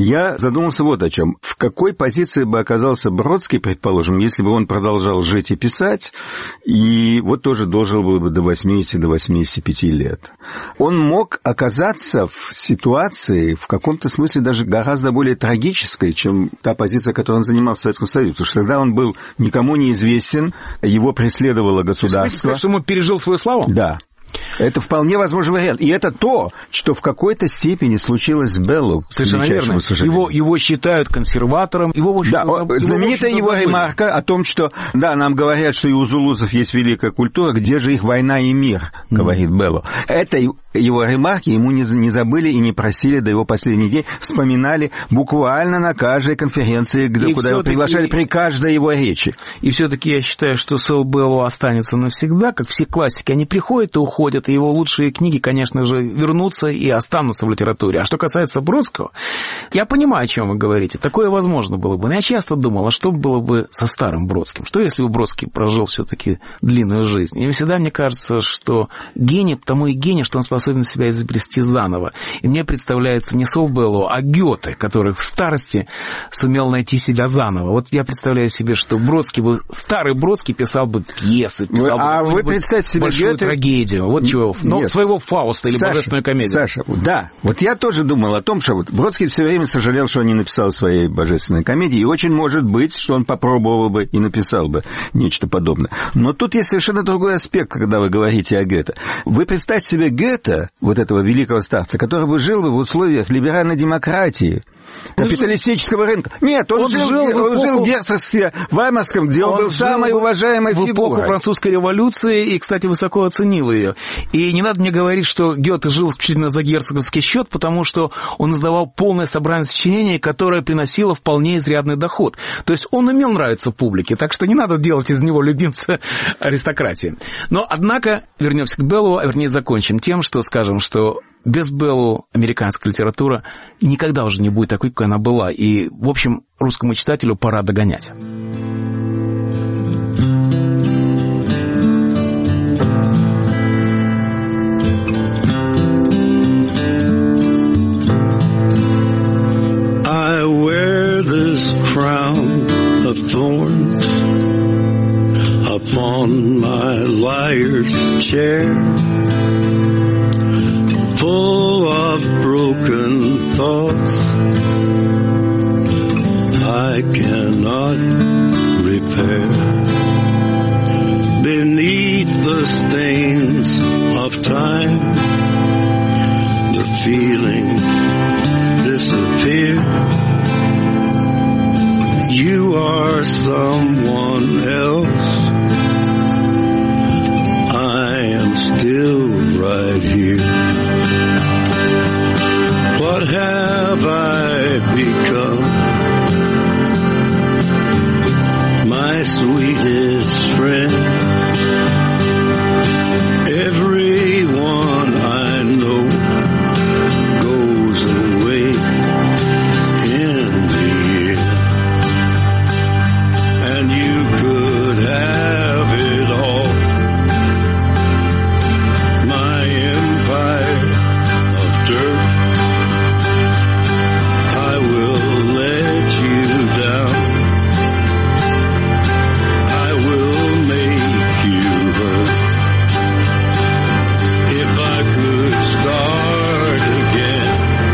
Я задумался вот о чем. В какой позиции бы оказался Бродский, предположим, если бы он продолжал жить и писать, и вот тоже дожил бы до восьмидесяти, до восьмидесяти пяти лет. Он мог оказаться в ситуации, в каком-то смысле даже гораздо более трагической, чем та позиция, которую он занимал в Советском Союзе. Потому что тогда он был никому неизвестен, его преследовало государство. Вы хотите сказать, что он пережил свою славу? Да. Это вполне возможный вариант. И это то, что в какой-то степени случилось с Белло. Совершенно верно. Его, его считают консерватором. Его, да, его, знаменитая его забыли. Ремарка о том, что, да, нам говорят, что и у зулусов есть великая культура, где же их война и мир, говорит mm. Белло. Это его ремарки ему не, не забыли и не просили до его последних дней, вспоминали буквально на каждой конференции, где, куда его приглашали, при каждой его речи. И все-таки я считаю, что Сэл Белло останется навсегда, как все классики. Они приходят и уходят, и его лучшие книги, конечно же, вернутся и останутся в литературе. А что касается Бродского, я понимаю, о чем вы говорите. Такое возможно было бы. Но я часто думал, а что было бы со старым Бродским? Что, если бы Бродский прожил все-таки длинную жизнь? И всегда мне кажется, что гений, потому и гений, что он способен себя изобрести заново. И мне представляется не Сэл Белло, а Гёте, который в старости сумел найти себя заново. Вот я представляю себе, что Бродский бы, старый Бродский писал бы пьесы, писал а бы вы представьте себе большую Гёте... трагедию. Вот чего. Ну, своего Фауста или Саша, Божественную комедию. Саша, да. Вот я тоже думал о том, что вот Бродский все время сожалел, что он не написал своей Божественной комедии, и очень может быть, что он попробовал бы и написал бы нечто подобное. Но тут есть совершенно другой аспект, когда вы говорите о Гёте. Вы представьте себе Гёте, вот этого великого старца, который бы жил бы в условиях либеральной демократии, капиталистического рынка. Нет, он, он, жил, жил, в, он жил в герцогстве Ваймарском, где он, он был самой уважаемой фигурой. В эпоху французской революции и, кстати, высоко оценил ее. И не надо мне говорить, что Гёте жил исключительно за герцогский счет, потому что он издавал полное собрание сочинений, которое приносило вполне изрядный доход. То есть он умел нравиться публике, так что не надо делать из него любимца аристократии. Но, однако, вернемся к Беллу, а вернее закончим тем, что скажем, что без Беллу американская литература никогда уже не будет такой, какой она была. И, в общем, русскому читателю пора догонять. I wear this crown of thorns upon my liar's chair, full of broken thoughts I cannot repair. Beneath the stains of time, the feelings disappear. You are someone else. I am still right here. What have I become? My sweetest friend. Everyone I know goes away in the end. And you could have it all. My empire of dirt, I will let you down. I will make you hurt. If I could start again.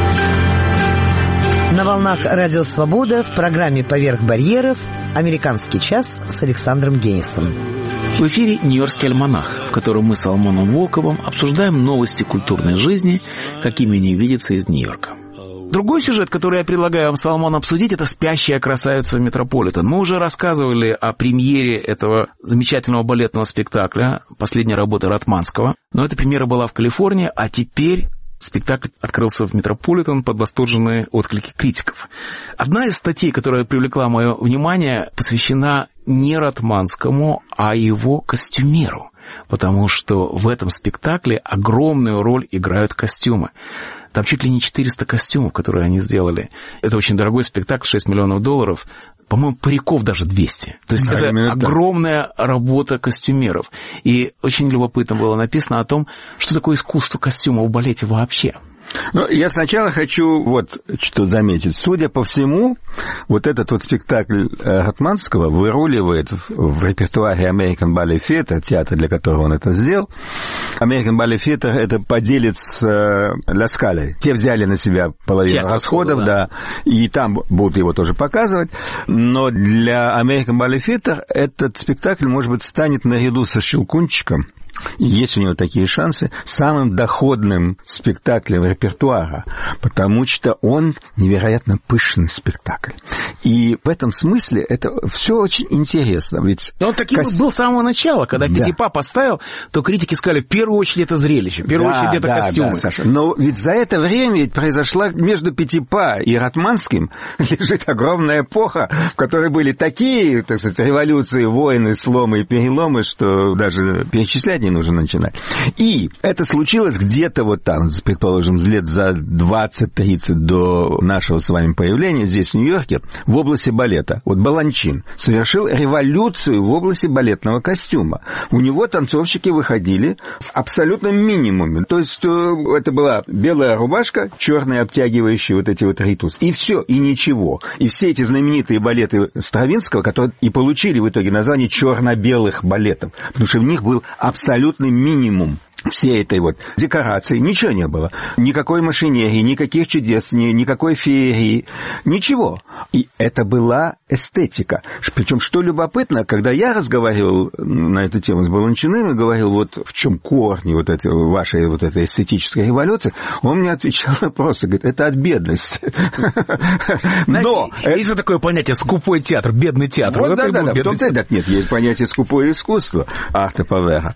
На волнах Радио Свобода в программе «Поверх барьеров» «Американский час» с Александром Гейнсом. В эфире «Нью-Йоркский альманах», в котором мы с Салмоном Волковым обсуждаем новости культурной жизни, какими они видятся из Нью-Йорка. Другой сюжет, который я предлагаю вам, Соломон, обсудить, это «Спящая красавица Метрополитен». Мы уже рассказывали о премьере этого замечательного балетного спектакля, последней работы Ратманского. Но эта премьера была в Калифорнии, а теперь спектакль открылся в Метрополитен под восторженные отклики критиков. Одна из статей, которая привлекла мое внимание, посвящена не Ратманскому, а его костюмеру. Потому что в этом спектакле огромную роль играют костюмы. Там чуть ли не четыреста костюмов, которые они сделали. Это очень дорогой спектакль, шесть миллионов долларов. По-моему, париков даже двести. То есть да, это огромная так. работа костюмеров. И очень любопытно было написано о том, что такое искусство костюма в балете вообще. Ну, я сначала хочу вот что заметить. Судя по всему, вот этот вот спектакль Ратманского выруливает в репертуаре American Ballet Theatre, театра, для которого он это сделал. American Ballet Theatre — это поделец Ля Скале. Те взяли на себя половину Часто расходов, расходу, да. да, и там будут его тоже показывать. Но для American Ballet Theatre этот спектакль, может быть, станет наряду со «Щелкунчиком» Есть у него такие шансы самым доходным спектаклем репертуара, потому что он невероятно пышный спектакль. И в этом смысле это все очень интересно. Ведь он таким Кос... был с самого начала. Когда да. Петипа поставил, то критики сказали, в первую очередь это зрелище, в первую да, очередь это да, костюмы. Да, Саша. Но ведь за это время ведь произошла между Петипа и Ратманским лежит огромная эпоха, в которой были такие, так сказать, революции, войны, сломы и переломы, что даже перечислять не нужно начинать. И это случилось где-то вот там, предположим, лет за двадцать-тридцать до нашего с вами появления здесь, в Нью-Йорке, в области балета. Вот Баланчин совершил революцию в области балетного костюма. У него танцовщики выходили в абсолютном минимуме. То есть это была белая рубашка, черные обтягивающие вот эти вот ритус. И все, и ничего. И все эти знаменитые балеты Стравинского, которые и получили в итоге название черно-белых балетов, потому что в них был абсолютный минимум всей этой вот декорации, ничего не было. Никакой машинерии, никаких чудес, ни, никакой феерии, ничего. И это была эстетика. Причем, что любопытно, когда я разговаривал на эту тему с Баланчиным и говорил, вот в чем корни вот этой вашей вот этой эстетической революции, он мне отвечал просто, говорит, это от бедности. Но есть же такое понятие скупой театр, бедный театр. Вот да, да, да, в том-то нет, есть понятие скупое искусство, арте повера.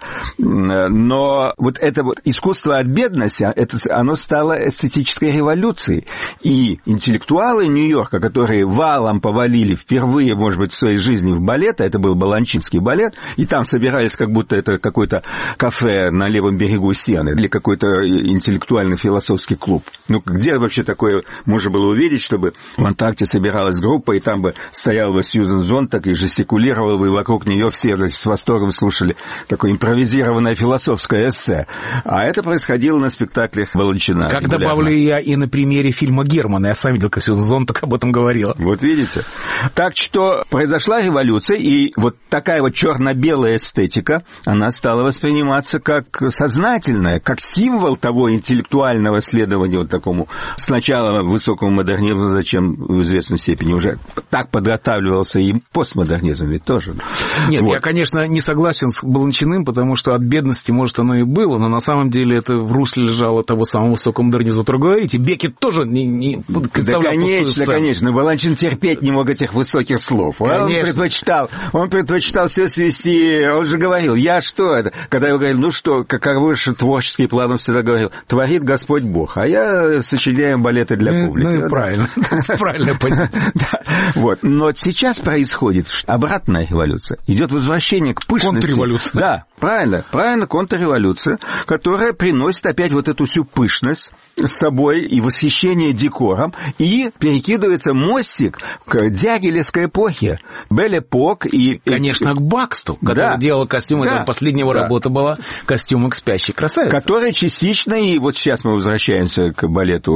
Но вот это вот искусство от бедности, это, оно стало эстетической революцией. И интеллектуалы Нью-Йорка, которые валом повалили впервые, может быть, в своей жизни в балет, а это был Баланчинский балет, и там собирались, как будто это какое-то кафе на левом берегу Сены или какой-то интеллектуальный философский клуб. Ну, где вообще такое можно было увидеть, чтобы в антракте собиралась группа, и там бы стоял бы Сьюзен Зонтак и жестикулировал бы, и вокруг нее все с восторгом слушали такое импровизированное философское эссе. А это происходило на спектаклях Баланчина. Как регулярно. Добавлю я и на примере фильма Германа. Я сам видел, как Сьюзен Зонтак об этом говорила. Вот видите. Так что произошла революция, и вот такая вот черно-белая эстетика, она стала восприниматься как сознательная, как символ того интеллектуального следования вот такому сначала высокому модернизму, зачем в известной степени уже так подготавливался и постмодернизм ведь тоже. Нет, вот. Я, конечно, не согласен с Баланчиным, потому что от бедности, может, оно и было, но на самом деле это в русле лежало того самого высокого модернизма, который говорите. Беккет тоже не, не да, конечно, конечно. Баланчин терпеть не мог этих высоких слов. Конечно. Он предпочитал, он предпочитал все свести. Он же говорил, я что это? Когда я говорил, ну что, каковы же творческие планы, он всегда говорил, творит Господь Бог, а я сочиняю балеты для публики. Ну и правильно. Правильная позиция. Вот. Но сейчас происходит обратная революция. Идет возвращение к пышности. Контрреволюция. Да, правильно. Правильно, контрреволюция, которая приносит опять вот эту всю пышность с собой и восхищение декором, и перекидывается мостик к дягилевской эпохе. Бель-эпок и... Конечно, к Баксту, который да. делал костюмы. Да. Последнего да. работа была костюмы к спящей красавице. Который частично, и вот сейчас мы возвращаемся к балету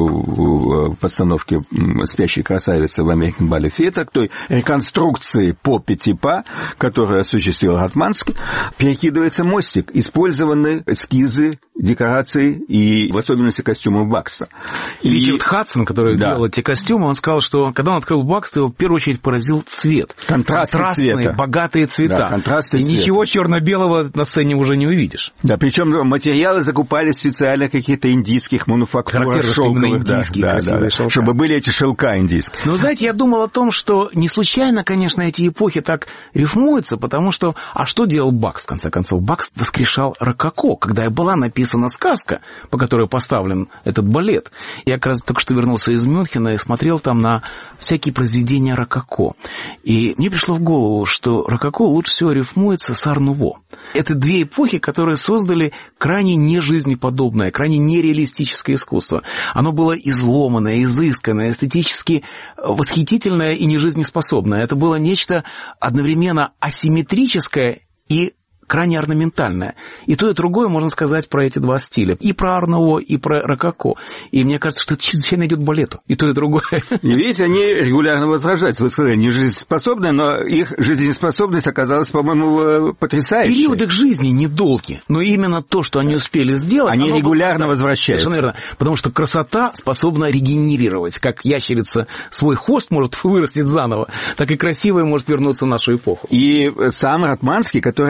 в постановке «Спящей красавицы» в American Ballet Theatre, к той реконструкции по Петипа, которую осуществил Ратманский, перекидывается мостик, использованы эскизы, декорации и в особенности костюмов Бакста. И Ричард Хадсон, который да. делал эти костюмы, он сказал, что когда он открыл Бакста, его в первую очередь поразил цвет. Контрасты Контрастные, цвета. богатые цвета. Да, контрасты и цвета. Ничего черно-белого на сцене уже не увидишь. Да, причем материалы закупали специально какие-то индийских мануфактур шелковых, да, да, да, да, чтобы были эти шелка индийские. Но, знаете, я думал о том, что не случайно, конечно, эти эпохи так рифмуются, потому что... А что делал Бакст, в конце концов? Бакст воскрешал рококо, когда была написана сказка, по которой поставлен этот балет. Я как раз только что вернулся из Мюнхена и смотрел там на всякие произведения рококо. И мне пришло в голову, что рококо лучше всего рифмуется с ар-нуво. Это две эпохи, которые создали крайне нежизнеподобное, крайне нереалистическое искусство. Оно было изломанное, изысканное, эстетически восхитительное и нежизнеспособное. Это было нечто одновременно асимметрическое и крайне орнаментальная. И то, и другое можно сказать про эти два стиля. И про ар-нуво, и про рококо. И мне кажется, что это чрезвычайно идет балету. И то, и другое. И видите, они регулярно возражаются. Вы сказали, не жизнеспособные, но их жизнеспособность оказалась, по-моему, потрясающей. Период их жизни недолгий. Но именно то, что они успели сделать... Они регулярно было... возвращаются. Совершенно верно. Потому что красота способна регенерировать. Как ящерица свой хвост может вырастить заново, так и красивая может вернуться в нашу эпоху. И сам Ратманский, который отличается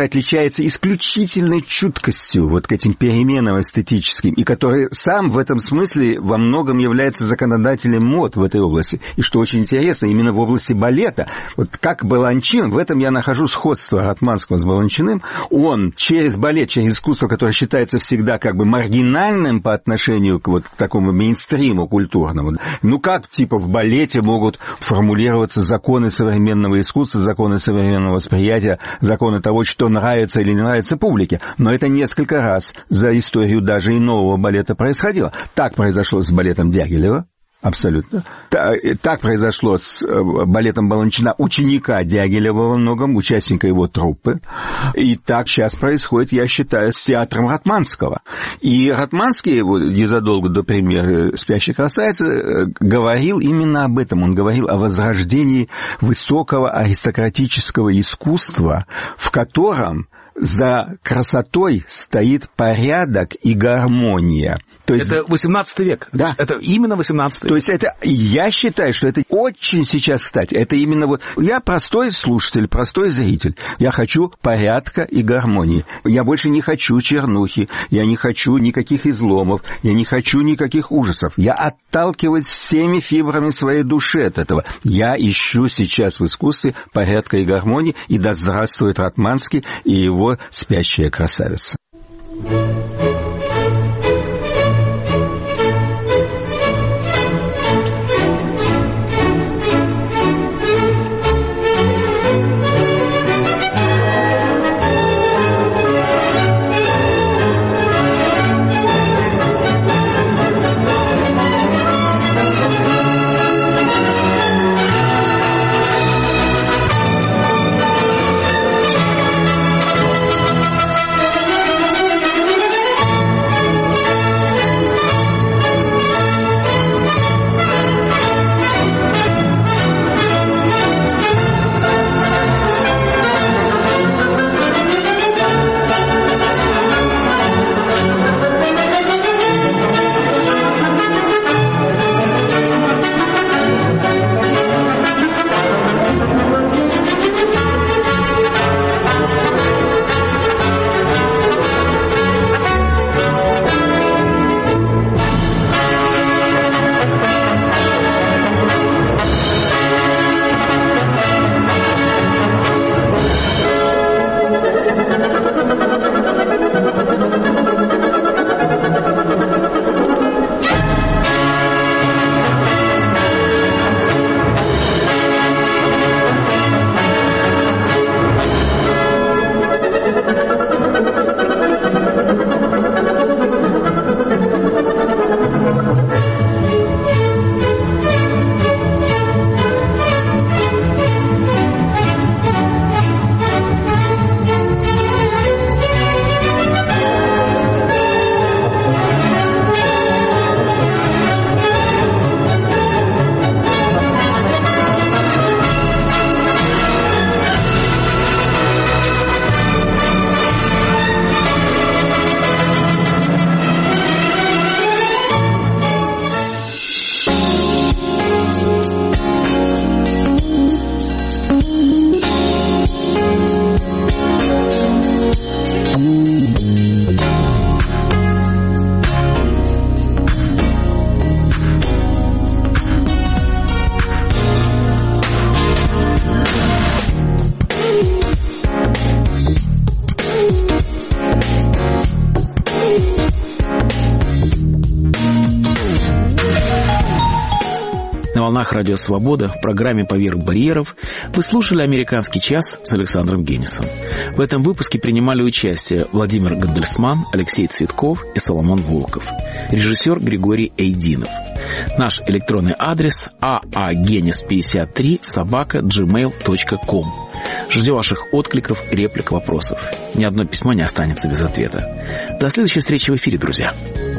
отличается исключительной чуткостью вот к этим переменам эстетическим, и который сам в этом смысле во многом является законодателем мод в этой области. И что очень интересно, именно в области балета, вот как Баланчин, в этом я нахожу сходство Ратманского с Баланчиным, он через балет, через искусство, которое считается всегда как бы маргинальным по отношению к вот к такому мейнстриму культурному, ну как типа в балете могут формулироваться законы современного искусства, законы современного восприятия, законы того, что нравится или не нравится публике. Но это несколько раз за историю даже и нового балета происходило. Так произошло с балетом Дягилева. Абсолютно. Так произошло с балетом Баланчина, ученика Дягилева во многом, участника его труппы. И так сейчас происходит, я считаю, с театром Ратманского. И Ратманский, вот, незадолго до премьеры «Спящей красавицы», говорил именно об этом. Он говорил о возрождении высокого аристократического искусства, в котором за красотой стоит порядок и гармония. То есть, это восемнадцатый век. Да. Это именно восемнадцатый век. То есть это, я считаю, что это очень сейчас, кстати, это именно вот... Я простой слушатель, простой зритель. Я хочу порядка и гармонии. Я больше не хочу чернухи, я не хочу никаких изломов, я не хочу никаких ужасов. Я отталкиваюсь всеми фибрами своей души от этого. Я ищу сейчас в искусстве порядка и гармонии, и да здравствует Ратманский и его «Спящая красавица». Радио «Свобода» в программе «Поверх барьеров» вы слушали «Американский час» с Александром Генисом. В этом выпуске принимали участие Владимир Гандельсман, Алексей Цветков и Соломон Волков. Режиссер Григорий Эйдинов. Наш электронный адрес а а генис пятьдесят три собака джимейл точка ком. Ждем ваших откликов, реплик, вопросов. Ни одно письмо не останется без ответа. До следующей встречи в эфире, друзья.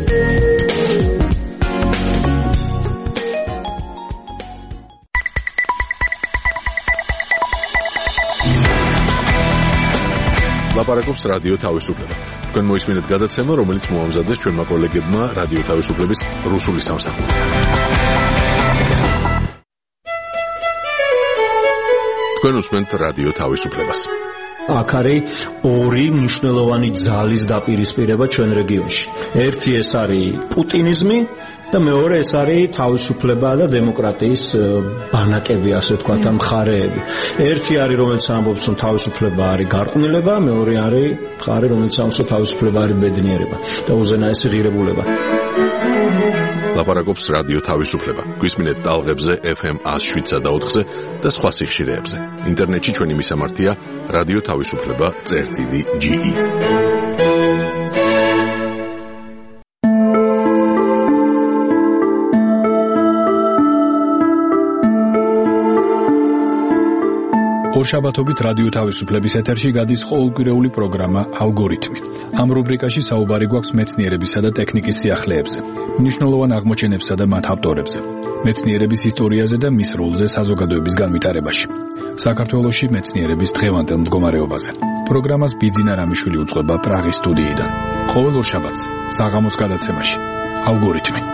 ლაპარაკობს რადიო თავისუფლება. თქვენ მოისმინეთ გადაცემა, რომელიც მოამზადეს ჩვენმა კოლეგებმა რადიო თავისუფლების რუსული სამსახური. თქვენ უსმენთ რადიო თავისუფლებას. აქ არის ორი მნიშვნელოვანი ძალის დაპირისპირება ჩვენ რეგიონში. ერთი ეს არის პუტინიზმი და მეორე ეს არის თავისუფლება და დემოკრატიის ბანაკები, ასე ვთქვათ, მხარეები. ერთი არის, რომელიც ამბობს, რომ თავისუფლება არის გარყვნილება, მეორე არის მხარე, რომელიც ამბობს, რომ თავისუფლება არის ბედნიერება და უზენაესი ღირებულება. ლაპარაკობს რადიო თავისუფლება. გვისმინეთ ტალღებზე ეფ ემ one oh seven და ოთხზე და სხვა სიხშირეებზე. ინტერნეტში ჩვენი მისამართია რადიო თავისუფლება წერტილი ჯი ი. ორშაბათობით რადიო თავისუფლების ეთერში გადის ყოველკვირეული პროგრამა ალგორითმი. ამ რუბრიკაში საუბარი გვაქვს მეცნიერებისა და ტექნიკის სიახლეებზე, მნიშვნელოვან აღმოჩენებსა და მათ ავტორებზე, მეცნიერების ისტორიაზე და მის როლზე საზოგადოების განვითარებაში. საქართველოში მეცნიერების დღევანდელ მდგომარეობაზე. პროგრამას ბიძინა რამიშვილი უწყება პრაღის სტუდიიდან. ყოველ ორშაბათს საღამოს გადაცემაში ალგორითმი.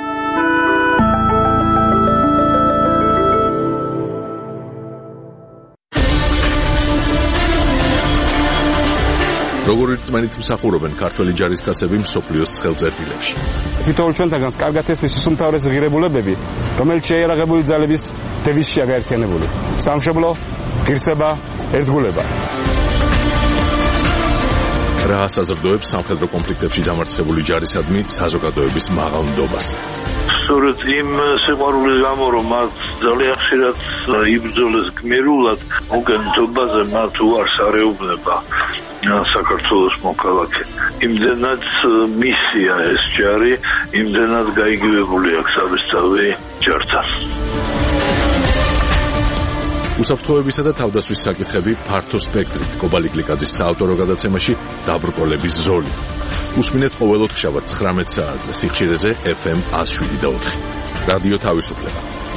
როგორ რწმენით მსახურობენ ქართველი ჯარისკაცები მსოფლიოს ცხელ წერტილებში. თითოეულ ჩვენთაგანს კარგად ესმის უმთავრესი ღირებულებები, რომელიც შეიარაღებული ძალების დევიზშია გაერთიანებული. სამშობლო, ღირსება, ერთგულება. რა ასაზრდოებს სამხედრო კონფლიქტებში დამარცხებული ჯარისადმი საზოგადოების მაღალ ნდობას. სწორედ იმ სიყვარულის გამო, რომ მათ ძალიან ხშირად იბრძოლეს გმირულად, მოგენთობაზე მათ უარს არეუბნება საქართველოს მოქალაქე. იმდენად მისია ეს ჯარი, იმდენად გაიგივებული აქვს საბესწავლი ჯართან. უსაფრთხოებისა და თავდაცვის საკითხები ფართო სპექტრით. კობალი გლიკაძის საავტორო გადაცემაში დაბრკოლების ზოლი. უსმინეთ ყოველ ოთხშაბათს ცხრამეტ საათზე სიხშირეზე ეფ ემ one oh seven და ოთხი. რადიო თავისუფლება.